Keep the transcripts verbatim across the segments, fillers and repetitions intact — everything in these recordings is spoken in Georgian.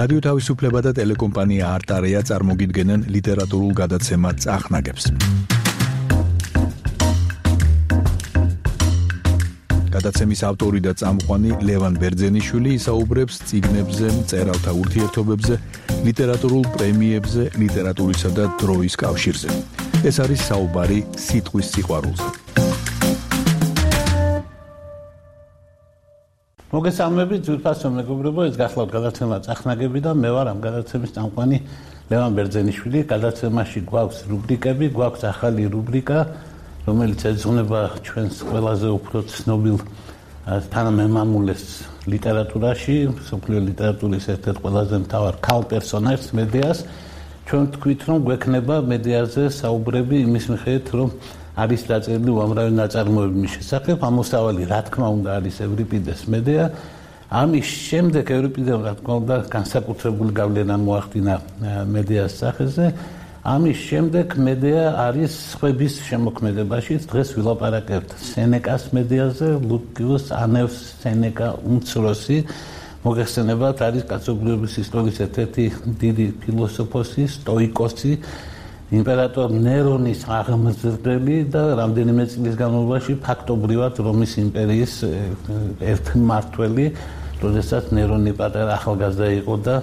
რადიო თავისუფლება და ტელეკომპანია არტარია წარმოგიდგენენ ლიტერატურულ გადაცემა წახნაგებს. გადაცემის ავტორი და წამყვანი ლევან ბერძენიშვილი ისაუბრებს წიგნებზე, მწერალთა ურთიერთობებზე, ლიტერატურულ პრემიებზე, ლიტერატურისა და დროის კავშირზე. ეს არის საუბარი სიტყვის სიყვარულზე. მოგესალმებით, ძვირფასო მეგობრებო, ეს გახლავთ გადაცემა წახნაგები და მე ვარ ამ გადაცემის წამყვანი ლევან ბერძენიშვილი. გადაცემაში გვაქვს რუბრიკები, გვაქვს ახალი რუბრიკა, რომელიც ეძღვნება ჩვენს ყველაზე უფრო ცნობილ თანამემამულეს ლიტერატურაში, მსოფლიო ლიტერატურის ერთ-ერთ ყველაზე მთავარ ქალ პერსონაჟს, მედეას. ჩვენ თქვით, რომ გვექნება მედეაზე საუბრები იმის მიხედვით, რომ არის დაწერილი უამრავი ნაწარმოები მის შესახებ. ამოსავალი, რა თქმა უნდა, არის ევრიპიდეს მედეა. ამის შემდეგ ევრიპიდემ, რა თქმა უნდა, განსაკუთრებული გავლენა მოახდინა მედეას სახეზე. ამის შემდეგ მედეა არის სხვების შემოქმედებაში. დღეს ვილაპარაკებთ სენეკას მედეაზე, ლუკიუს ანევს სენეკა უმცროსი. მოგეხსენებათ, არის კაცობრიობის ისტორიის ერთ-ერთი დიდი ფილოსოფოსი, სტოიკოსი, იმპერატორ ნერონის აღმზრდელი და რამდენიმე წლის განმავლობაში ფაქტობრივად რომის იმპერიის ერთი მმართველი, როდესაც ნერონი პატარა ახალგაზრდა იყო და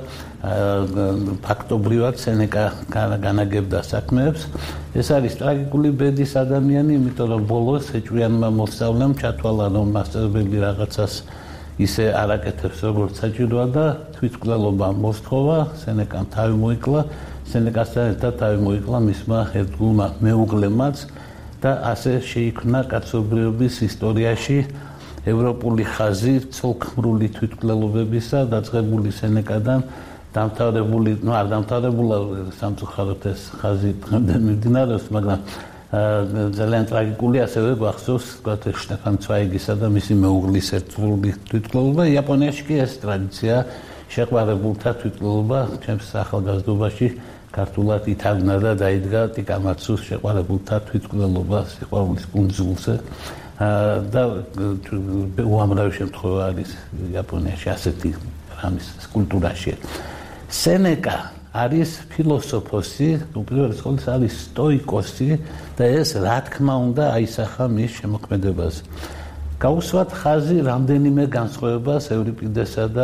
ფაქტობრივად სენეკა განაგებდა საქმეებს. ეს არის ტრაგიკული ბედის ადამიანი, იმიტომ რომ ბოლოს ეჭვიანმა მოსწავლემ ჩათვალა, რომ მასწავლებელი რაღაცას ისე არაკეთებს, როგორც საჭიროა და თვითმკვლელობა მოსთხოვა, სენეკამ თავი მოიკლა. სენეკასთან ერთად თავი მოიკლა მისმა ერთგულმა მეუღლემაც და ასე შეიქმნა კაცობრიობის ისტორიაში ევროპული ხაზი ცოლქმრული თვითმკვლელობებისა, დაწყებული სენეკადან, დამთავრებული, ну, არ დამთავრებულა სამწუხაროდ ეს ხაზი დღემდე მიმდინარეობს, მაგრამ ძალიან ტრაგიკული, ასევე გვახსოვს, ვთქვათ, შტეფან ცვაიგისა და მისი მეუღლის ერთგული თვითმკვლელობა. იაპონიაში კი ეს ტრადიცია შეყვარებულთა თვითმკვლელობა ჩემს ახალგაზრდობაში ქართულად ითავნა და დაიდგა ტიკამაცუს შეყვარებულთა თვითმკვლელობა სიყვარულის კუნძულზე და უამრავი შემთხვევა არის იაპონიაში ასეთი რამის კულტურაში. სენეკა არის ფილოსოფოსი, უპირველეს ყოვლისა არის სტოიკოსი და ეს რა თქმა უნდა აისახა მის შემოქმედებაზე. გავუსვათ ხაზი რამდენიმე განსხვავებას ევრიპიდესა და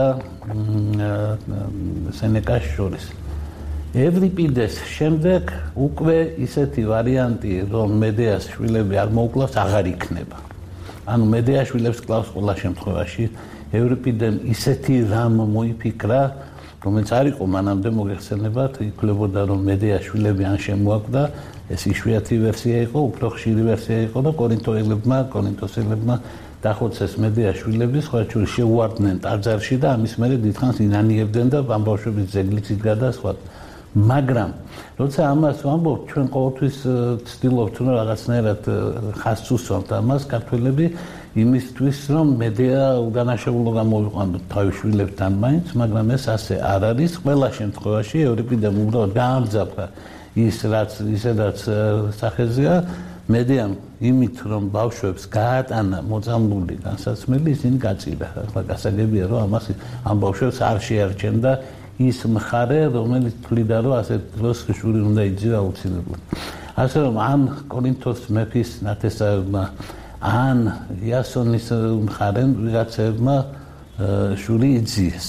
სენეკას შორის. ევრიპიდეს შემდეგ უკვე ისეთი ვარიანტი, რომ მედეას შვილები არ მოუკლავს, აღარ იქნება. ანუ მედეას შვილებს კლავს ყველა შემთხვევაში. ევრიპიდემ ისეთი რამ მოიფიქრა, რომელიც არ იყო მანამდე, მოგეხსენებათ, იკლებოდა, რომ მედეას შვილები ან შემოაკვდა, ეს იშვიათი ვერსია იყო, უფრო ხშირი ვერსია იყო და კორინთოელებმა, კორინთოსელებმა დახოცეს მედეას შვილები, სხვა შორის შეუვარდნენ ტაძარში და ამის მერე დიდხანს ინანიებდნენ და ამ ბავშვების ძეგლიც იდგა და სხვა. მაგრამ როცა ამას ვამბობთ, ჩვენ ყოველთვის ცდილობთ, რომ რაღაცნაირად ხაზს უსვამთ ამას ქართველები იმისთვის, რომ მედეა უდანაშაულო გამოვიყვანოთ თავის შვილებთან მაინც, მაგრამ ეს ასე არ არის. ყველა შემთხვევაში ევრიპიდემ უბრალოდ გაამძაფრა ის, რაც ისედაც სახეზეა. მედეამ იმით, რომ ბავშვებს გაატანა მოწამლული განსაცმელი, ისინი გაწირა. ახლა გასაგებია, რომ ამას ამ ბავშვებს არ შეარჩენდა ის მხარე, რომელიც თვლიდა, რომ ასეთ დროს შვილი უნდა იძინა აუცილებლად. ასე რომ ამ კორინთოს მეფის ნათესავებმა ან იასონის მხარემ ვიღაცებმა შვილი იძიეს.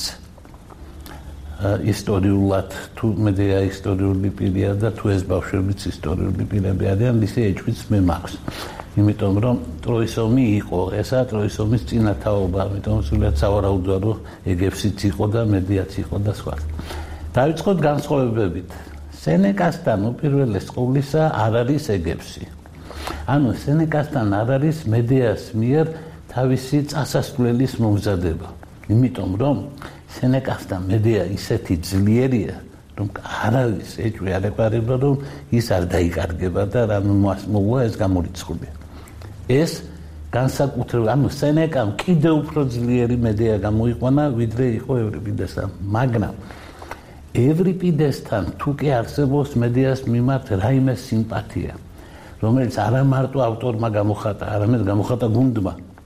ისტორიულად თუ მედეა ისტორიული პირია და თუ ეს ბავშვებიც ისტორიული პირები არიან, ისე ეჭვიც მე მაქვს. იმიტომ რომ ტროის ომი იყო, ესაა ტროის ომის წინათაობა, ამიტომ სულიად სავარაუდოა, რომ ეგეფსიც იყო და მედეაც იყო და სხვა. დავიწყოთ განსხვავებებით. სენეკასთან უპირველეს ყოვლისა არ არის ეგეფსი. ანუ სენეკასთან არ არის მედეას მიერ თავისი წასასვლელის მომზადება. იმიტომ რომ სენეკასთან მედეა ისეთი ძლიერია, რომ არავის ეჭვი არ ეყარება, რომ ის არ დაიკარგება და რამე მოვა ეს გამორიცხულია. ეს განსაკუთრებით, ანუ სენეკამ კიდევ უფრო ძლიერი მედეა გამოიყვანა, ვიდრე იყო ევრიპიდესთან. მაგრამ ევრიპიდესთან თუ კი არსებობს მედეას მიმართ რაიმე სიმპათია, რომელიც არა მარტო ავტორმა გამოხატა, არამედ გამოხატა გუნდმა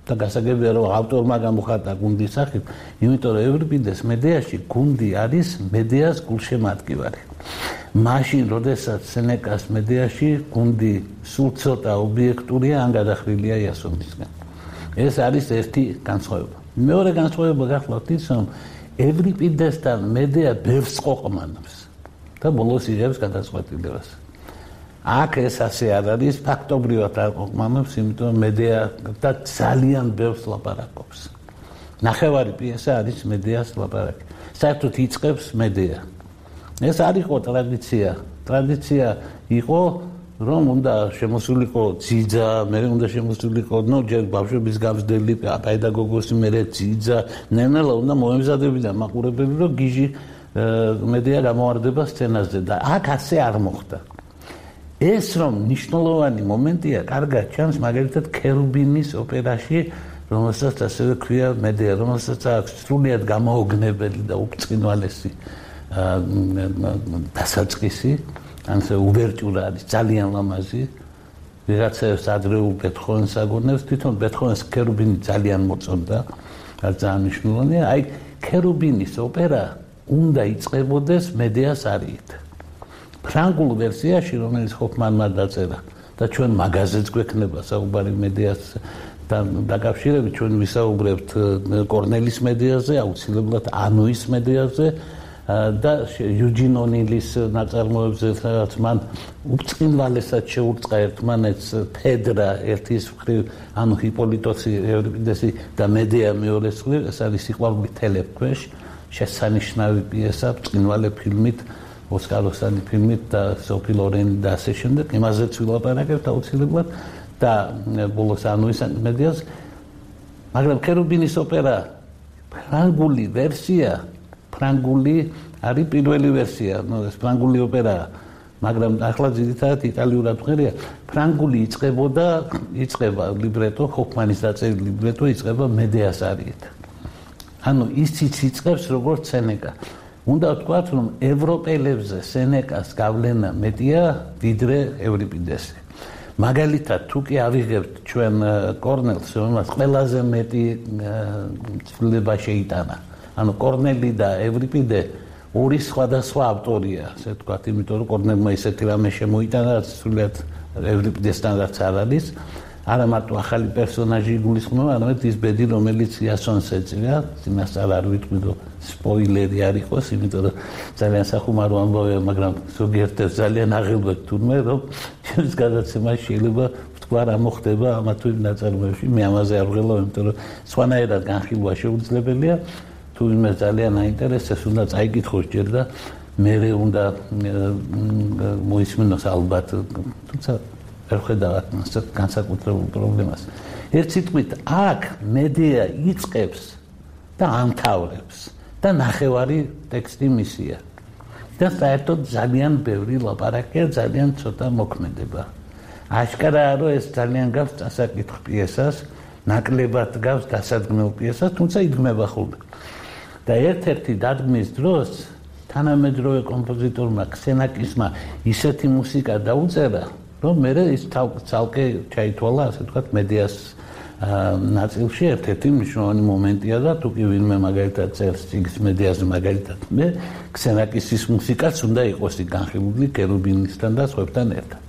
და გასაგებია რომ ავტორმა გამოხატა გუნდის სახით, იმიტომ რომ ევრიპიდეს მედეაში გუნდი არის მედეას გულშემატკივარი. მაშინ, როდესაც სენეკას მედეაში გუნდი სულ ცოტა ობიექტურია, ან გადახრილია იასონისგან. ეს არის ერთი განსხვავება. მეორე განსხვავება გახლავთ ის, რომ ევრიპიდესთან მედეა ბევრს ყოყმანობს და ბოლოს იღებს გადაწყვეტილებას. აქ ეს ასე არ არის, ფაქტობრივად არ ყოყმანობს, იმიტომ რომ მედეა და ძალიან ბევრს ლაპარაკობს. ნახევარი პიესა არის მედეას ლაპარაკი. საერთოდ იწყებს მედეა. ეს არ იყო ტრადიცია. ტრადიცია იყო, რომ უნდა შემოსულიყო ძიძა, მერე უნდა შემოსულიყო, ნუ ჯერ ბავშვების გამზრდელი პედაგოგოსი, მერე ძიძა, ნელა უნდა მოემზადებინა მაყურებელი, რომ გიჟი მედეა გამოვარდება სცენაზე და აქ ასე არ მოხდა. ეს რომ მნიშვნელოვანი მომენტია, კარგად ჩანს მაგალითად ქერუბინის ოპერაში, რომელსაც ასევე ქვია მედეა, რომელსაც აქვს სრულიად გამოუგნებელი და უბრწყინვალესი დასაწყისი, ანსე უვერტურა არის ძალიან ლამაზი. ვიღაცებს ადრეულ ბეთჰოვენს აგონებს, თვითონ ბეთჰოვენს ქერუბინი ძალიან მოწონდა, რაც ძალიან მნიშვნელოვანია. აი ქერუბინის ოპერა უნდა იწყებოდეს მედეას არიით. ფრანგულ ვერსიაში, რომელიც ჰოფმანმა დაწერა და ჩვენ მაგაზეც გვექნება საუბარი მედეას დაკავშირებით, ჩვენ ვისაუბრებთ კორნელის მედეაზე, აუცილებლად ანუის მედეაზე და იუჯინ ონილის ნაწარმოებზე, რაც მან უბრწყინვალესად შეურწყა ერთმანეთს ფედრა ერთის მხრივ, ანუ ჰიპოლიტოსი, ევრიპიდესი და მედეა მეორეს მხრივ, ეს არის სიყვარული თელებ ქვეშ, შესანიშნავი პიესა, ბრწყინვალე ფილმით, ოსკაროსანი ფილმით და სოფი ლორენი და ასე შემდეგ, იმაზეც ვილაპარაკებთ აუცილებლად და ბოლოს ანუის მედეას, მაგრამ ქერუბინის ოპერა ფრანგული ვერსია, ფრანგული არის პირველი ვერსია, ნუ ეს ფრანგული ოპერაა, მაგრამ ახლა ძირითადად იტალიურად მღერია. ფრანგული იწყებოდა, იწყება ლიბრეტო, ჰოფმანის დაწერილი ლიბრეტო იწყება მედეას არიით. ანუ ისიც იწყებს როგორც სენეკა. უნდა ვთქვათ, რომ ევროპელებზე სენეკას გავლენა მეტია ვიდრე ევრიპიდესი. მაგალითად, თუ კი ავიღებთ ჩვენ კორნელს, რომელსაც ყველაზე მეტი ცვლილება შეიტანა. ანუ კორნელი და ევრიპიდე ორი სხვადასხვა ავტორია, ასე ვთქვათ, იმიტომ რომ კორნელმა ისეთი რამე შემოიტანა, რაც სრულიად ევრიპიდესთან რაც არ არის. არა მარტო ახალი პერსონაჟი იგულისხმება, არამედ ის ბედი, რომელიც იასონს ეწია, წინასწარ არ ვიტყვი, რომ სპოილერი არ იყოს, იმიტომ რომ ძალიან სახუმარო ამბავია, მაგრამ ზოგიერთებს ძალიან აღელვებთ თურმე, რომ ჩემს გადაცემაში შეიძლება ვთქვა რა მოხდება ამა თუ იმ ნაწარმოებში, მე ამაზე არ ვღელავ, იმიტომ რომ სხვანაირად განხილვა შეუძლებელია, თუ იმას ძალიან აინტერესებს, უნდა წაიკითხოს ჯერ და მერე უნდა მოისმინოს ალბათ, თუმცა ვერ ხედავთ განსაკუთრებულ პრობლემას. ერთ სიტყვით, აქ მედეა იწყებს და ამთავრებს და ნახევარი ტექსტი მისია. და საერთოდ ძალიან ბევრი ლაპარაკია, ძალიან ცოტა მოქმედება. აშკარაა, რომ ეს ძალიან გავს წასაკითხ პიესას, ნაკლებად გავს დასადგმელ პიესას, თუმცა იდგმება ხოლმე. და ერთ-ერთი დადგმის დროს თანამედროვე კომპოზიტორმა ქსენაკისმა ისეთი მუსიკა დაუწერა, რომ მე ის ცალკე ჩაითვალა, ასე ვთქვათ, მედეას ნაწილში ერთ-ერთი მნიშვნელოვანი მომენტია და თუ კი ვინმე მაგალითად წერს წიგნს მედეაზე მაგალითად, მე ქსენაკისის მუსიკაც უნდა იყოს განხილული ქერუბინისთან და სხვებთან ერთად.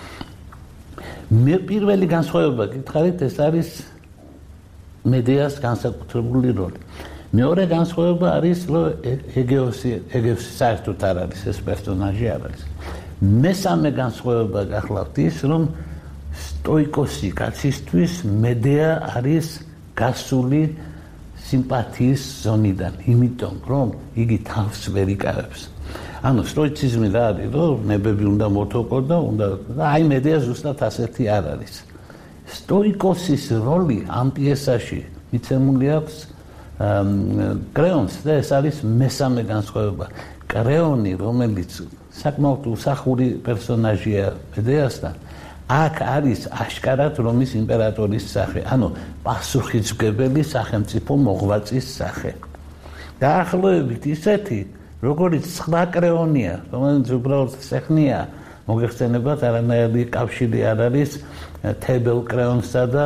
მე პირველი განსხვავება გითხარით, ეს არის მედეას განსაკუთრებული როლი. მეორე განსხვავება არის, რომ ეგეოსი, ეგევსი საერთოდ არ არის ეს პერსონაჟი არ არის. მესამე განსხვავება გახლავთ ის, რომ სტოიკოსი კაცისთვის მედეა არის გასული სიმპათიის ზონიდან, იმიტომ რომ იგი თავს ვერ იკავებს. ანუ სტოიციზმი რა არის, რომ ნებები უნდა მორთოყო და უნდა და აი მედეა ზუსტად ასეთი არ არის. სტოიკოსის როლი ამ პიესაში მიცემული აქვს კრეონს და ეს არის მესამე განსხვავება. კრეონი, რომელიც საკმაოდ უსახური პერსონაჟია მედეასთან, აქ არის აშკარად რომის იმპერატორის სახე, ანუ პასუხისმგებელი სახელმწიფო მოღვაწის სახე. დაახლოებით ისეთი, როგორც სხვა კრეონია, რომელიც უბრალოდ სეხნია, მოგეხსენებათ, არანაირი კავშირი არ არის თებელ კრეონსა და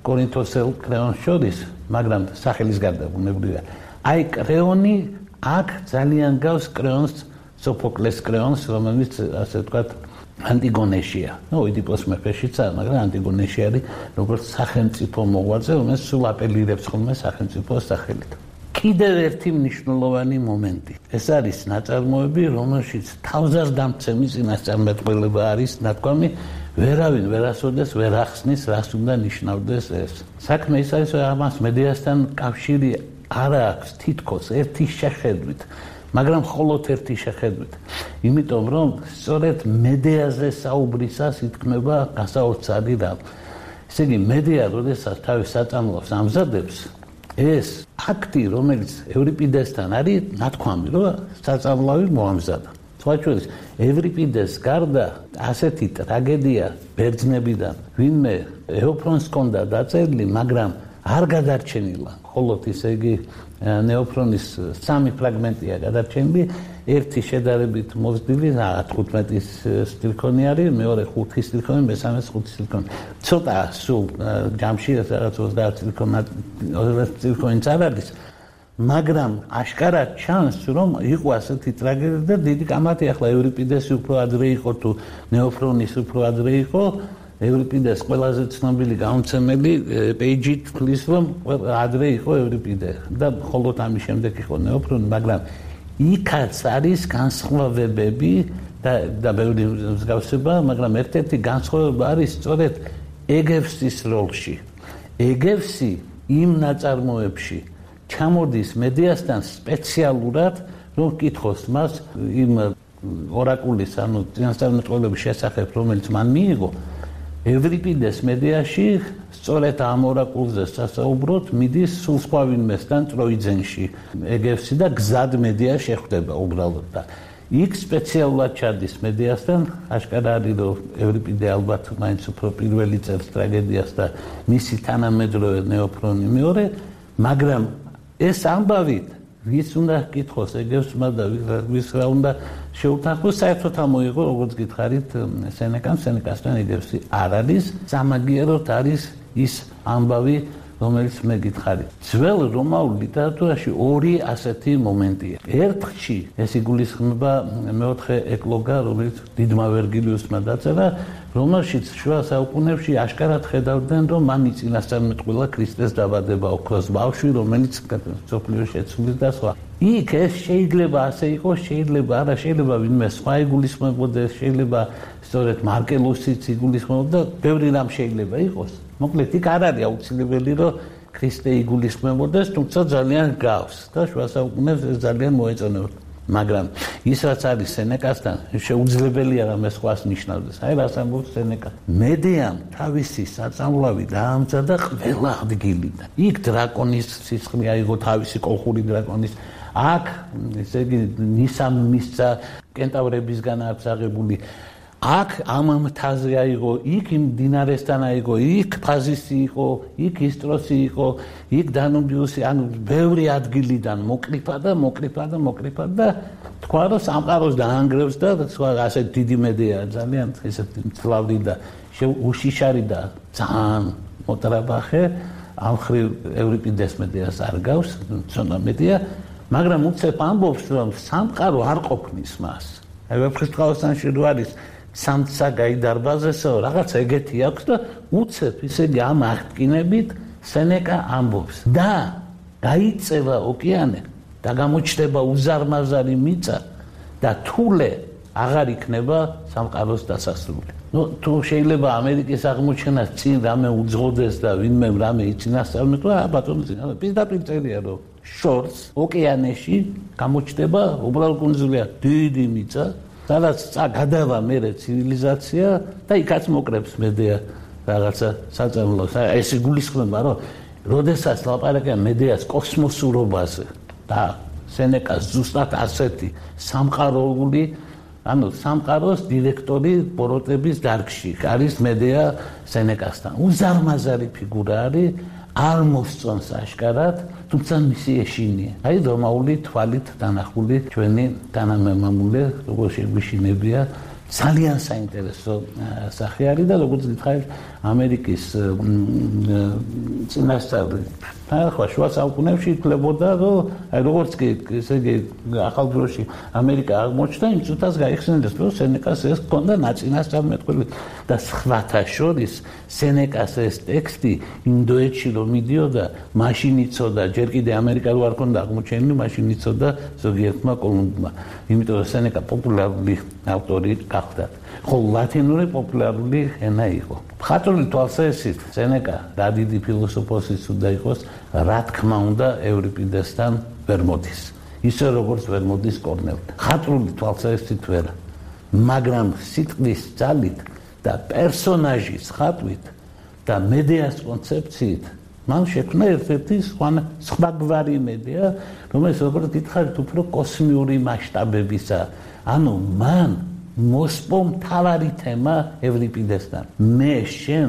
კორინთოსელ კრეონს შორის, მაგრამ სახელის გარდა ბუნებრივია. აი კრეონი აქ ძალიან გავს კრეონს, სოფოკლეს კრეონს, რომელიც ასე ვთქვათ ანტიგონეშია. ნუ ოიდიპოს მეფეშიცაა, მაგრამ ანტიგონეში არის როგორც სახელმწიფო მოღვაწე, რომელიც სულ აპელირებს ხოლმე სახელმწიფოს სახელით. კიდევ ერთი მნიშვნელოვანი მომენტი. ეს არის ნაწარმოები, რომელშიც თავზარდამცემი წინასწარმეტყველება არის ნათქვამი, ვერავინ ვერასოდეს ვერ ახსნის, რას უნდა ნიშნავდეს ეს. საქმე ის არის, რომ ამას მედიასთან კავშირი არ აქვს თითქოს ერთი შეხედვით, მაგრამ მხოლოდ ერთი შეხედვით. იმიტომ რომ სწორედ მედიაზე საუბრისას ითქმება გასაოცარი რამ. ესე იგი, მედია, როდესაც თავის საწამლავს ამზადებს, ეს აქტი, რომელიც ევრიპიდესთან არის, ნათქვამი, რომ საწამლავი მოამზადა. სხვა შორის, ევრიპიდეს გარდა ასეთი ტრაგედია ბერძნებიდან, ვინმე ეოფრონს ჰქონდა დაწერილი, მაგრამ არ გადარჩენილა. მხოლოდ ისე იგი ნეოფრონის სამი ფრაგმენტია გადარჩენილი, ერთი შედარებით მოზრდილი, ათმოცდაათის სტრიქონი არის, მეორე ხუთი სტრიქონი, მესამე ხუთი სტრიქონი. ცოტა სულ ჯამში რაღაც ოცდაათ სტრიქონიც არ არის, მაგრამ აშკარად ჩანს, რომ იყო ასეთი ტრაგედია და დიდი კამათი. ახლა ევრიპიდესი უფრო ადრე იყო თუ ნეოფრონის უფრო ადრე იყო. ევრიპიდეს ყველაზე ცნობილი გამომცემელი პეიჯი თვლის, რომ ადრე იყო ევრიპიდე და მხოლოდ ამის შემდეგ იყო ნეოფრონი, მაგრამ იქაც არის განსხვავებები და და ბევრი მსგავსება, მაგრამ ერთ-ერთი განსხვავება არის სწორედ ეგევსის როლში. ეგევსი იმ ნაწარმოებში ჩამოდის მედიასთან სპეციალურად, რომ კითხოს მას იმ ორაკულის, ანუ წინასწარმეტყველების შესახებ, რომელიც მან მიიღო. ევრიპიდეს მედიაში სწორედ ამ ორაკულზე სასაუბროთ მიდის სულ სხვა ვინმესთან ტროიძენში. ეგევსი და გზად მედია შეხვდება უბრალოდ და იქ სპეციალურად ჩადის მედიასთან. აშკარა არის, რომ ევრიპიდე ალბათ მაინც უფრო პირველი წერს ტრაგედიას და მისი თანამედროვე ნეოფრონი მეორე, მაგრამ ეს ამბავი ვის უნდა კითხოს ეგევსმა და ვის რა უნდა შეუთანხმოს, საერთოდ ამოიღო, როგორც გითხარით, სენეკამ, სენეკასთან ეგევსი არ არის, სამაგიეროდ არის ის ამბავი, რომელიც მე გითხარით. ძველ რომაულ ლიტერატურაში ორი ასეთი მომენტია. ერთში ეს იგულისხმება მეოთხე ეკლოგა, რომელიც დიდმა ვერგილიუსმა დაწერა, რომელშიც შუა საუკუნეებში აშკარად ხედავდნენ, რომ მან იწინასწარმეტყველა ქრისტეს დაბადება, ოქროს ბავშვი, რომელიც მსოფლიოში ეცვლის და სხვა. იქ ეს შეიძლება ასე იყოს, შეიძლება არა, შეიძლება ვინმე სხვა იგულისხმებოდეს, შეიძლება სწორედ მარკელუსიც იგულისხმებოდა, ბევრი რამ შეიძლება იყოს. მოკლედ, იქ არ არის აუცილებელი, რომ ქრისტე იგულისხმებოდეს, თუმცა ძალიან გავს და შუა საუკუნეებს ეს ძალიან მოეწონებოდა. მაგრამ ის რაც არის სენეკასთან, შეუძლებელია რამე სხვას ნიშნავდეს. აი რას ამბობს სენეკა. მედიამ თავისი საწამლავი დაამზადა ყველა ადგილიდან. იქ დრაკონის სისხლი აიღო, თავისი კოლხური დრაკონის. აქ ესე იგი ნისამ მისცა კენტავრებისგან აქვს აღებული. აქ ამ მთაზე აიღო, იქ იმ დინარესთან აიღო, იქ ფაზისი იყო, იქ ისტროსი იყო, იქ დანუბიუსი, ანუ ბევრი ადგილიდან მოკრიფა და მოკრიფა და მოკრიფა და თქვა, რომ სამყაროს დაანგრევს და სხვა ასე დიდი მედია, ძალიან ესეთი მძლავრი და უშიშარი და ძალიან მოტრაბახე, ამ ხრივ ევრიპიდეს მედიას არ გავს, ცოტა მედია, მაგრამ უცებ ამბობს, რომ სამყარო არ ყოფნის მას. აი ვეფხისტყაოსანში რო არის სამცა გაიდარბაზესო, რაღაც ეგეთი აქვს და უცებ ისე ამ აღკინებით სენეკა ამბობს და გაიწევა ოკეანე და გამოჩნდება უზარმაზარი მიწა და თულე აღარ იქნება სამყაროს დასასრული. ნუ თუ შეიძლება ამერიკის აღმოჩენას წინ რამე უძღოდეს და ვინმე რამე იწინასწარმეტყვა, ბატონო წინ, პირდაპირ წერია რომ შორს ოკეანეში გამოჩნდება უბრალოდ კუნძულია დიდი მიწა, სადაც გადავა მერე ცივილიზაცია და იქაც მოკრებს მედია რაღაცა საწამლოს. ეს იგულისხმება, რომ როდესაც ლაპარაკია მედიას კოსმოსურობაზე და სენეკას ზუსტად ასეთი სამყაროული, ანუ სამყაროს დირექტორი ბოროტების დარგში არის მედია სენეკასთან. უზარმაზარი ფიგურა არის, არ მოსწონს აშკარად, თუმცა მისი ეშინია. აი რომაული თვალით დანახული ჩვენი თანამემამულე, როგორ შეგვიშინებია ძალიან საინტერესო სახე არის და როგორც გითხარით ამერიკის წინასწარი ახლა შუა საუკუნეებში ითვლებოდა რომ აი როგორც კი ესე იგი ახალ დროში ამერიკა აღმოჩნდა იმ წუთას გაიხსენეს რომ სენეკას ეს ჰქონდა ნაწინასწარმეტყველი და სხვათა შორის სენეკას ეს ტექსტი ინდოეთში რომ მიდიოდა მაშინ იცოდა ჯერ კიდე ამერიკა რო არ ქონდა აღმოჩენილი მაშინ იცოდა ზოგიერთმა კოლუმბმა იმიტომ რომ სენეკა პოპულარული ავტორი გახდა ხო ლათინური პოპულარული ენა იყო მხატვრული თვალსაზრისით სენეკა რა დიდი ფილოსოფოსიც უნდა იყოს რა თქმა უნდა ევრიპიდესთან ვერ მოდის ისე როგორც ვერ მოდის კორნელთან მხატვრული თვალსაზრისით ვერ მაგრამ სიტყვის ძალით და პერსონაჟის ხატვით და მედეას კონცეფციით მან შექმნა ერთ-ერთი სხვაგვარი მედეა რომელიც როგორც გითხარით უფრო კოსმიური მასშტაბებისა ანუ მან მოსპო მთავარი თემა ევრიპიდესთან მე შენ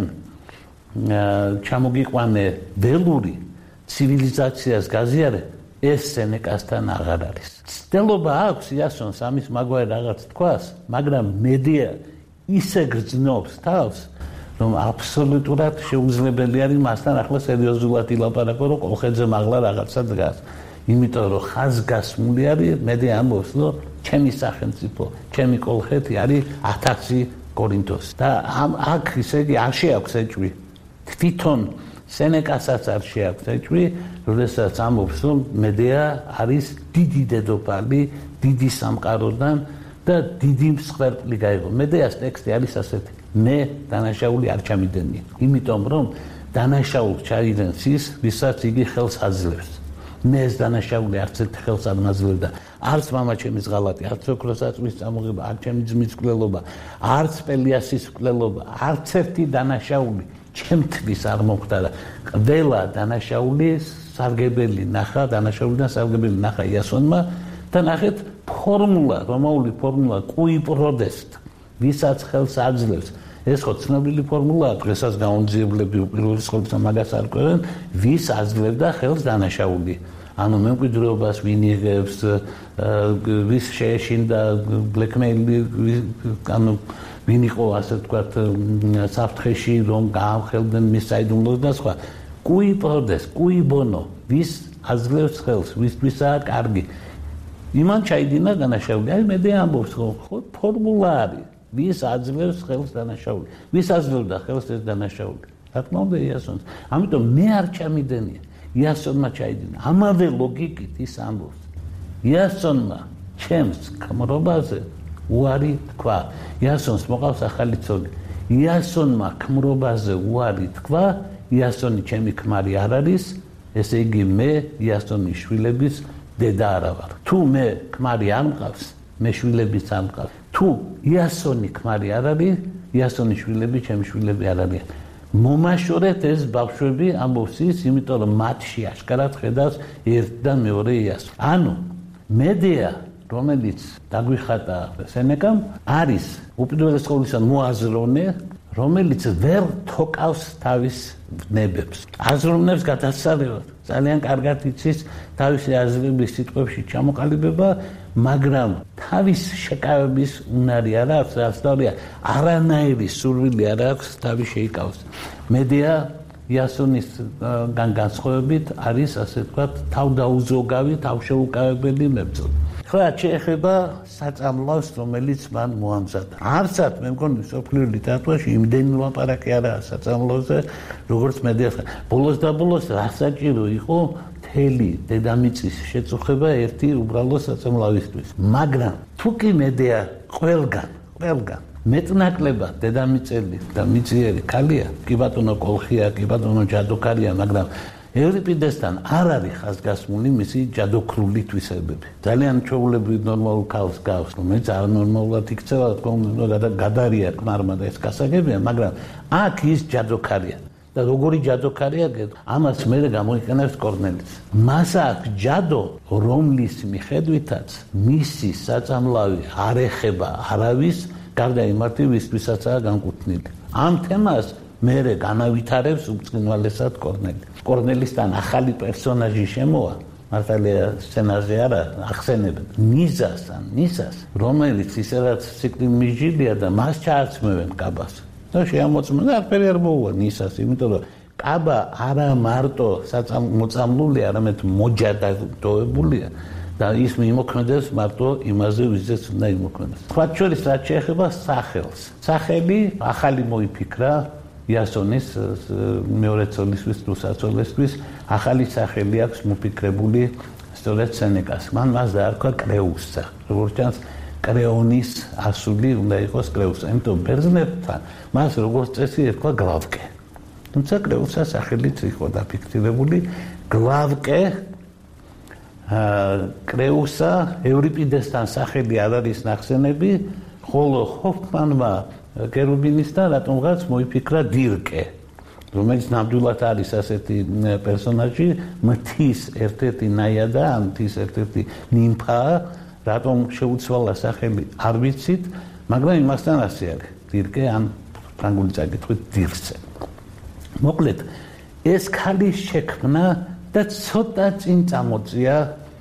ჩამოგიყვანე ველური ცივილიზაციას გაზიარე ეს სენეკასთან აღარ არის ცდილობა აქვს იასონს ამის მაგვარი რაღაც თქვას მაგრამ მედია ისე გრძნობს თავს რომ აბსოლუტურად შეუძლებელი არის მასთან ახლა სერიოზულად ილაპარაკო რომ კოლხეთზე მაღლა რაღაცა დგას იმიტომ რომ ხაზგასმული არის მედია ამბობს რომ ჩემი სახელმწიფო ჩემი კოლხეთი არის ათასი კორინთოს და აქ ისე იგი არ შეაქვს ეჭვი თვითონ სენეკასაც არ შეაქვს ეჭვი როდესაც ამბობს რომ მედეა არის დიდი დედოფალი დიდი სამყაროდან და დიდი მსხვერპლი გაიღო მედეას ტექსტი არის ასეთი მე დანაშაული არ ჩამიდენია იმიტომ რომ დანაშაულს ჩაიდენს ის ვისაც იგი ხელს აძლევს მე ეს დანაშაული არც ერთ ხელს არ მაძლევდა არც მამა ჩემის ღალატი არც ოქროსაწმის წამოღება არც ჩემი ძმის მკვლელობა არც პელიასის მკვლელობა არც ერთი დანაშაული ჩემთვის არ მოხდა და ყველა დანაშაული სარგებელი ნახა დანაშაულიდან სარგებელი ნახა იასონმა და ნახეთ ფორმულა რომაული ფორმულა კუი პროდესტ ვისაც ხელს აძლევს ეს ხო ცნობილი ფორმულაა დღესაც გაუნძიებლები უპირველეს ყოვლისა მაგას არ ყვევენ ვის აძლევდა ხელს დანაშაული ანუ მემკვიდრეობას ვინ იღებს ვის შეეშინდა ბლეკმეილი ანუ ვინ იყო ასე ვთქვათ საფრთხეში რომ გაამხელდნენ მის საიდუმლოს და სხვა კუი პროდესტ კუი ბონო ვის აძლევს ხელს ვისთვისაა კარგი იმან ჩაიდინა დანაშაული აი მედეა ამბობს ხო ფორმულა არის ვის აძლევს ხელს დანაშაული ვის აძლევდა ხელს ეს დანაშაული რა თქმა უნდა იასონს ამიტომ მე არ ჩამიდენია იასონმა ჩაიდინა ამავე ლოგიკით ის ამბობს იასონმა ჩემს ქმრობაზე უარი თქვა იასონს მოყავს ახალი ცოლი იასონმა ქმრობაზე უარი თქვა იასონი ჩემი ქმარი არ არის ესე იგი მე იასონის შვილების დედა არა ვარ თუ მე ქმარი არ მყავს მე შვილებიც არ მყავს თუ იასონი ქმარი არ არის იასონის შვილები ჩემი შვილები არ არიან მომაშორეთ ეს ბავშვები ამბობს ის იმიტომ რომ მათში აშკარად ხედავს ერთ და მეორე იასონი ანუ მედეა რომელიც დაგვიხატა სენეკამ არის უპირველეს ყოვლისა მოაზროვნე რომელიც ვერ თოკავს თავის ვნებებს აზროვნებს გადასწორებად ძალიან კარგად იცის თავისი აზრების სიტყვებში ჩამოყალიბება მაგრამ თავის შეკავების უნარი არ აქვს ასწავლია არანაირი სურვილი არ აქვს თავი შეიკავოს მედეა იასონისგან განსხვავებით არის ასე ვთქვათ თავდაუზოგავი თავშეუკავებელი მებრძოლი ხლა შეეხება საწამლავს რომელიც მან მოამზადა არცად მე მგონი სოფლიო ლიტერატურაში იმდენი ლაპარაკი არაა საწამლავზე როგორც მედეას ბოლოს და ბოლოს რასაჭირო იყო მთელი დედამიწის შეწუხება ერთი უბრალო საწამლავისთვის მაგრამ თუ კი მედეა ყველგან ყველგან მეტნაკლებად დედამიწელი და მიწიერი ქალია კი ბატონო კოლხია კი ბატონო ჯადოქარია მაგრამ ევრიპიდესთან არ არის ხაზგასმული მისი ჯადოქრული თვისებები ძალიან ჩვეულებრივ ნორმალურ ქალს გავს რომელიც არ ნორმალურად იქცევა და გადარია ქმარმა და ეს გასაგებია მაგრამ აქ ის ჯადოქარია და როგორი ჯადოქარია ამას მე გამოიყენებს კორნელის მას აქვს ჯადო რომლის მიხედვითაც მისი საწამლავი არ ეხება არავის გარდა იმართი ვისთვისაცაა განკუთვნილი ამ თემას მე განავითარებს უბრალესად კორნელი კორნელისთან ახალი პერსონაჟი შემოვა მართალია სცენარზე არა ახსენებენ ნიზას ან ნისას, რომელიც ისედაც ციკლი მიჯილია და მას ჩააცმევენ კაბას. და შეამოწმენ და არაფერი არ მოუვა ნისას, იმიტომ რომ კაბა არა მარტო მოწამლულია, არამედ მოჯადდოებულია და ის მიმოქმედებს მარტო იმაზე, ვიზეც უნდა იმოქმედოს. სხვა შორის რაც შეეხება სახელს. სახელი ახალი მოიფიქრა იასონის მეორე ცოლისთვის თუ საცოლისთვის ახალი სახელი აქვს მოფიქრებული სწორედ სენეკას. მან მას დაარქვა კრეუსა. როგორც ჩანს, კრეონის ასული უნდა იყოს კრეუსა. იმიტომ ბერძნებთან მას როგორც წესი ერქვა გლავკე. თუმცა კრეუსა სახელით იყო დაფიქსირებული გლავკე. კრეუსა ევრიპიდესთან სახელი არ არის ნახსენები, ხოლო ჰოფმანმა კერუბინისთან რატომღაც მოიფიქრა დირკე, რომელიც ნამდვილად არის ასეთი პერსონაჟი, მთის ერთ-ერთი ნაიადა, ან მთის ერთ-ერთი ნიმფაა, რატომ შეუცვალა სახელი არ ვიცით, მაგრამ იმასთან ასე არის, დირკე ან ფრანგული წაკითხვით დირსე. მოკლედ, ეს ქალის შექმნა და ცოტა წინ წამოწია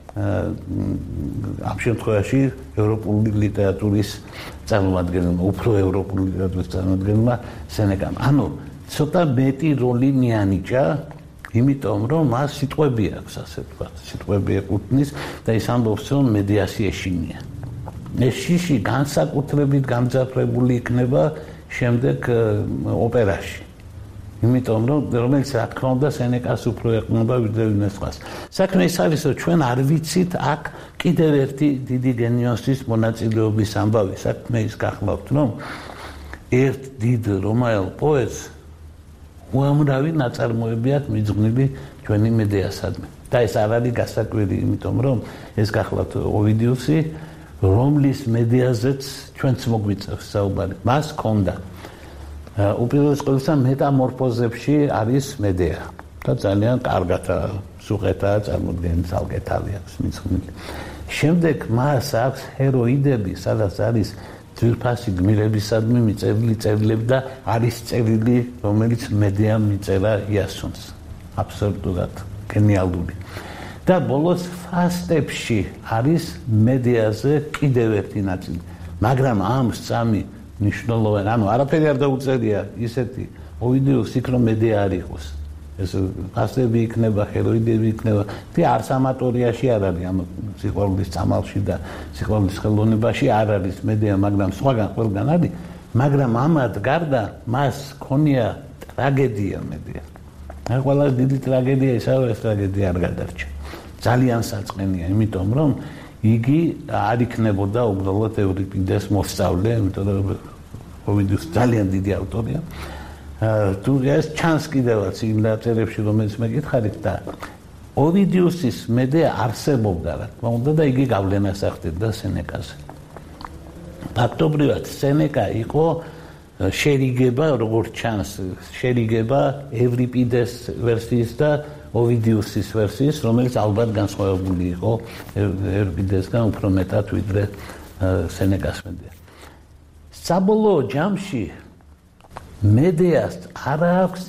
ამ შემთხვევაში ევროპული ლიტერატურის წარმომადგენელმა, უფრო ევროპული ლიტერატურის წარმომადგენელმა სენეკამ. ანუ ცოტა მეტი როლი მიანიჭა, იმიტომ რომ მას სიტყვები აქვს, ასე ვთქვათ, სიტყვები ეკუთვნის და ის ამბობს, რომ მედეასი ეშინია. ეს შიში განსაკუთრებით გამძაფრებული იქნება შემდეგ ოპერაში. იმიტომ რომ რომელიც რა თქმა უნდა სენეკას უფრო ეყრდნობა ვიდრე ვინმეს სხვას. საქმე ის არის, რომ ჩვენ არ ვიცით აქ კიდევ ერთი დიდი გენიოსის მონაწილეობის ამბავი. საქმე ის გახლავთ, რომ ერთ დიდ რომაელ პოეტს უამრავი ნაწარმოები აქვს მიძღვნილი ჩვენი მედეასადმი. და ეს არ არის გასაკვირი, იმიტომ რომ ეს გახლავთ ოვიდიუსი, რომლის მედეაზეც ჩვენც მოგვიწევს საუბარი. მას ჰქონდა უპირველეს ყოვლისა მეტამორფოზებში არის მედეა და ძალიან კარგად სუღეთაა წარმოდგენილი, ძალკეთილი აქვს მიძღვნილი. შემდეგ მას აქვს ჰეროიდები, სადაც არის ძვირფასი გმირებისადმი მიწევილი წერილები და არის წერილი, რომელიც მედეამ მიწერა იასონს. აბსოლუტურად გენიალური. და ბოლოს ფასტებში არის მედეაზე კიდევ ერთი ნაწილი. მაგრამ ამ სამი ნიშნულოვანი, ანუ არაფერი არ დაუწერია ისეთი ოვიდიუსი, რომ მედეა არ იყოს. ეს ფასტები იქნება, ჰეროიდები იქნება. და არც ამატორიაში არ არის, ამ სიყვარულის წამალში და სიყვარულის ხელოვნებაში არ არის მედეა, მაგრამ სხვაგან ყველგან არის. მაგრამ ამათ გარდა მას ქონია ტრაგედია მედეა. აი ყველაზე დიდი ტრაგედია ისაა, ეს ტრაგედია არ გადარჩა. ძალიან საწყენია, იმიტომ რომ იგი არ იქნებოდა უბრალოდ ევრიპიდეს მოსწავლე, იმიტომ რომ ოვიდიუსი ძალიან დიდი ავტორია. თუ ეს ჩანს კიდევაც იმ დაწერებში, რომელიც მეკითხარით და ოვიდიუსის მედეა არსებობდა, რა თქმა უნდა, და იგი გავლენას ახდენდა სენეკაზე. ფაქტობრივად სენეკა იყო შერიგება, როგორც ჩანს, შერიგება ევრიპიდეს ვერსიის და ოვიდიუსის ვერსიის, რომელიც ალბათ განსხვავებული იყო ევრიპიდესგან უფრო მეტად ვიდრე სენეკას მედეა. საბოლოო ჯამში მედეას არ აქვს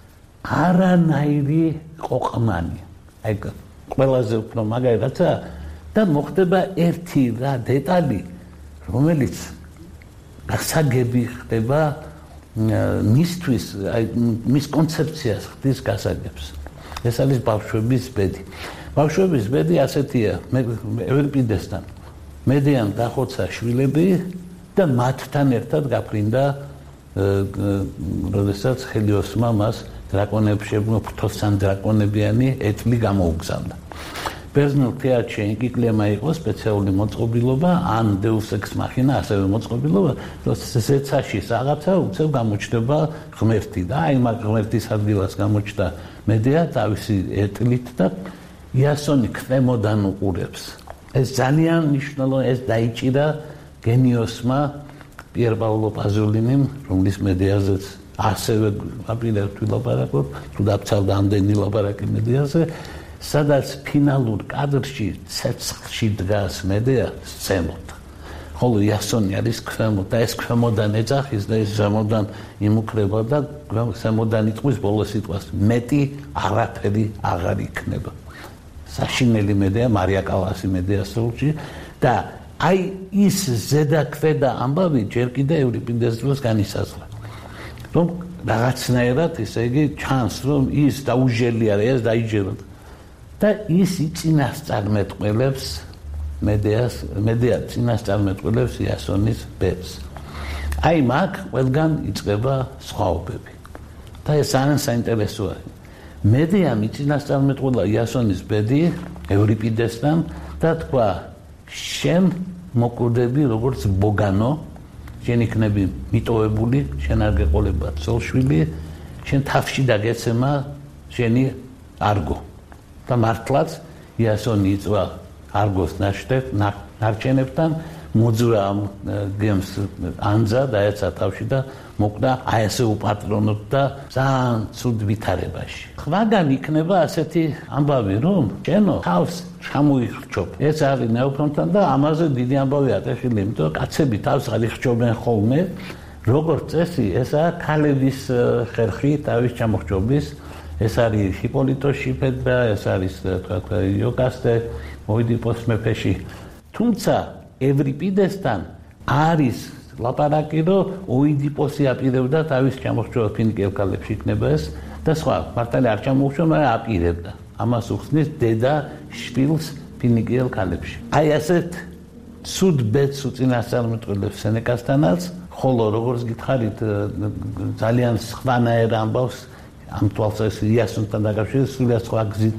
არანაირი ყოყმანი. აი ყველაზე უფრო მაგარი რაცა და მოხდება ერთი რა დეტალი, რომელიც გასაგები ხდება მისთვის, აი მის კონცეფციას ხდის გასაგებს. ეს არის ბავშვების ბედი. ბავშვების ბედი ასეთია, ევრიპიდესთან მედეამ დახოცა შვილები და მათთან ერთად გაფრინდა, როდესაც ჰელიოსმა მას დრაკონებს შექმნა, ფრთოსან დრაკონებიანი ეტლი გამოუგზავნა. ბერძნულ თეატრში ენკიკლემა იყო სპეციალური მოწყობილობა, ან დეუს ექს მახინა, ასევე მოწყობილობა, რომ ზეცაში რაღაცა უცებ გამოჩნდება ღმერთი და აი მაგ ღმერთის ადგილას გამოჩნდა მედეა თავისი ეტლით და იასონი ქვემოდან უყურებს. ეს ძალიან მნიშვნელოვანი, ეს დაიჭირა გენიოსმა პიერ პაოლო პაზოლინიმ, რომლის მედეაზეც ასევე აპირებთ ვილაპარაკოთ, თუ დაფცავდა ამდენი ლაპარაკი მედეაზე, სადაც ფინალურ კადრში ცეცხლში დგას მედეა სცემოთ. ხოლო იასონი არის ქვემოთ და ეს ქვემოდან ეძახის და ეს ზემოდან იმუქრება და ზემოდან იტყვის ბოლოს სიტყვას მეტი არაფერი აღარ იქნება. საშინელი მედეა, მარია კალასი მედეა სულში და აი ის ზედაქვედა ამბავი ჯერ კიდე ევრიპიდეს დროს განისაზღვრა. რომ რაღაცნაირად ესე იგი ჩანს რომ ის დაუჟელი არის, ეს დაიჯეროთ. და ის წინასწარმეტყველებს მედეას, მედეა წინასწარმეტყველებს იასონის ბედს. აი მაგ ყველგან იწყება სხვაობები. და ეს ძალიან საინტერესოა. მედეა წინასწარმეტყველა იასონის ბედი ევრიპიდესთან და თქვა შენ მოკვდები როგორც ბოგანო, შენ იქნები მიტოვებული, შენ არ გეყოლება ცოლშვილი, შენ თავში დაგეცემა შენი არგო. და მართლაც იასონი იწვა არგოს ნარჩენებთან, მოძვრა ამ გემს ანძა და ეცა თავში და მოკვდა აი ესე უპატრონოთ და ძალიან ცუდ ვითარებაში. ხვაგან იქნება ასეთი ამბავი, რომ შენო თავს ჩამოიხრჩობ. ეს არის ნეოფრონთან და ამაზე დიდი ამბავი ატეხილი, იმიტომ რომ კაცები თავს არ იხჩობენ ხოლმე. როგორც წესი, ესაა ქალების ხერხი თავის ჩამოხრჩობის. ეს არის ჰიპოლიტოს შიფედრა, ეს არის თქვა იოკასტე ოიდიპოს მეფეში. თუმცა ევრიპიდესთან არის ლაპარაკი, რომ ოიდიპოსი აპირებდა თავის ჩამოხრჩობა ფინიკიელ ქალებში იქნება ეს და სხვა მართალი არ ჩამოუშვება, მაგრამ აპირებდა. ამას უხსნის დედა შვილს ფინიკიელ ქალებში. აი ასეთ ცუდ ბედს უწინასწარმეტყველებს სენეკასთანაც, ხოლო როგორც გითხარით ძალიან სხვანაირ ამბავს ამ თვალსაზრისით იასონთან დაკავშირებით სრულიად სხვა გზით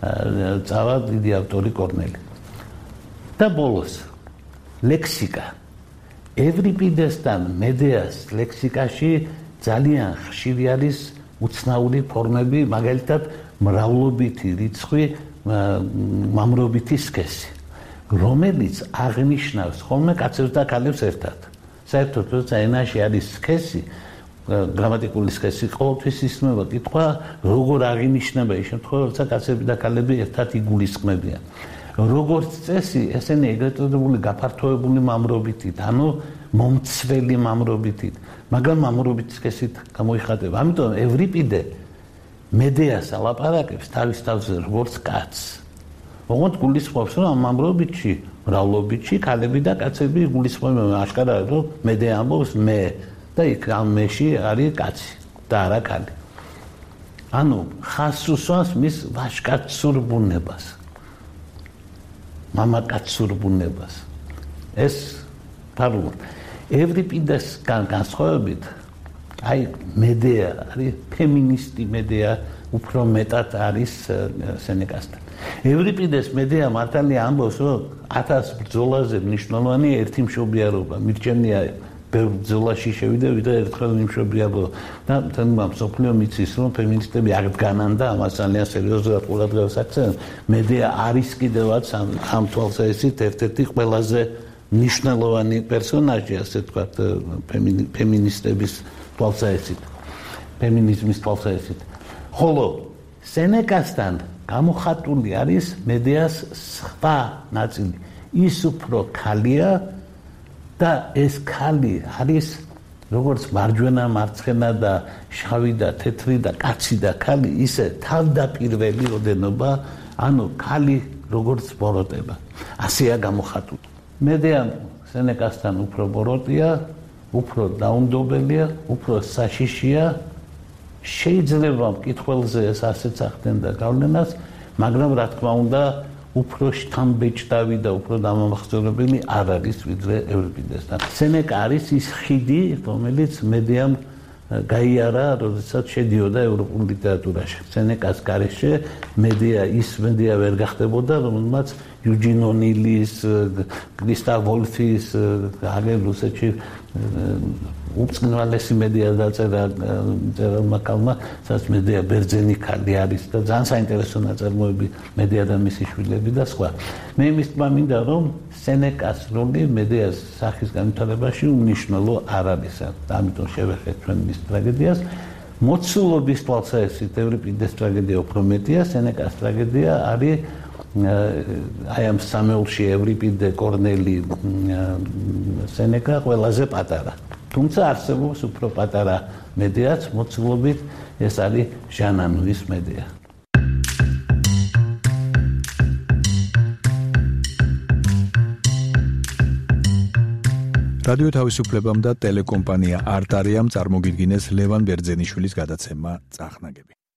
წავა დიდი ავტორი კორნელი. და ბოლოს ლექსიკა. ევრიპიდესთან მედეას ლექსიკაში ძალიან ხშირი არის უცნაური ფორმები, მაგალითად მრავლობითი რიცხვი, მამრობითი სქესი, რომელიც აღნიშნავს ხოლმე კაცებს და ქალებს ერთად. საერთოდ როცა ენაში არის სქესი, გრამატიკული სქესი ყოველთვის ისმება კითხვა, როგორ აღინიშნება ის შემთხვევა, როცა კაცები და ქალები ერთად იგულისხმებიან. როგორც წესი, ესენი ეგრეთ წოდებული გაფართოებული მამრობითით, ანუ მომცველი მამრობითით, მაგრამ მამრობით სქესით გამოიხატება. ამიტომ ევრიპიდე მედეას ალაპარაკებს თავის თავზე როგორც კაცს. ოღონდ გულისხმობს, რომ ამ მამრობითში, მრავლობითში ქალები და კაცები იგულისხმებიან. აშკარაა, რომ მედეა ამბობს მე და იქ ამ მეში არის კაცი და არა ქალი. ანუ ხაზს უსვამს მის ვაჟკაცურ ბუნებას. მამაკაცურ ბუნებას. ეს ფარულად. ევრიპიდესგან განსხვავებით, აი მედეა არის ფემინისტი მედეა, უფრო მეტად არის სენეკასთან. ევრიპიდეს მედეა მართალია ამბობს, რომ ათას ბრძოლაზე მნიშვნელოვანი ერთი მშობიარობა, მირჩენია ბევრ ბრძოლაში შევიდა, ვიდრე ერთხელ მიმშობიარო და თემა მსოფლიო მიცის, რომ ფემინისტები არ დგანან და ამას ძალიან სერიოზულად ყურადღებას აქცევენ. მედეა არის კიდევაც ამ თვალსაზრისით ერთ-ერთი ყველაზე მნიშვნელოვანი პერსონაჟი, ასე ვთქვათ, ფემინისტების თვალსაზრისით, ფემინიზმის თვალსაზრისით. ხოლო სენეკასთან გამოხატული არის მედეას სხვა ნაწილი. ის უფრო ქალია და ეს ქალი არის როგორც მარჯვენა, მარცხენა და შავი და თეთრი და კაცი და ქალი, ისე თავდაპირველი ოდენობა, ანუ ქალი როგორც ბოროტება. ასეა გამოხატული. მედეა სენეკასთან უფრო ბოროტია, უფრო დაუნდობელია, უფრო საშიშია. შეიძლება მკითხველზე ეს ასეც ახდენდა გავლენას, მაგრამ რა თქმა უნდა, უფრო შთამბეჭდავი და უფრო დამამახსოვრებელი არ არის ვიდრე ევრიპიდესთან. სენეკა არის ის ხიდი, რომელიც მედეამ გაიარა, როდესაც შედიოდა ევროპულ ლიტერატურაში. სენეკას გარეშე მედეა ის მედეა ვერ გახდებოდა, რომელმაც იუჯინ ონილის, გრისტავ ვოლფის, აგერ რუსეთში უწყნვალესი მედეა დაწერა წერალმა ქალმა, სადაც მედეა ბერძენი ქალი არის და ძალიან საინტერესო ნაწარმოები მედეა და მისი შვილები და სხვა. მე იმის თქმა მინდა, რომ სენეკას როლი მედეას სახის განვითარებაში უმნიშვნელო არ არის. ამიტომ შევეხეთ ჩვენ მის ტრაგედიას. მოცულობის თვალსაზრისით ევრიპიდეს ტრაგედია უფრო მეტია, სენეკას ტრაგედია არის აი ამ სამეულში ევრიპიდე, კორნელი, სენეკა ყველაზე პატარა. თუმცა არსებობს უფრო პატარა მედეაც, მოცულობით ეს არის ჟან ანუის მედეა. რადიო თავისუფლებამ და ტელეკომპანია არტარიამ წარმოგიდგინეს ლევან ბერძენიშვილის გადაცემა წახნაგები.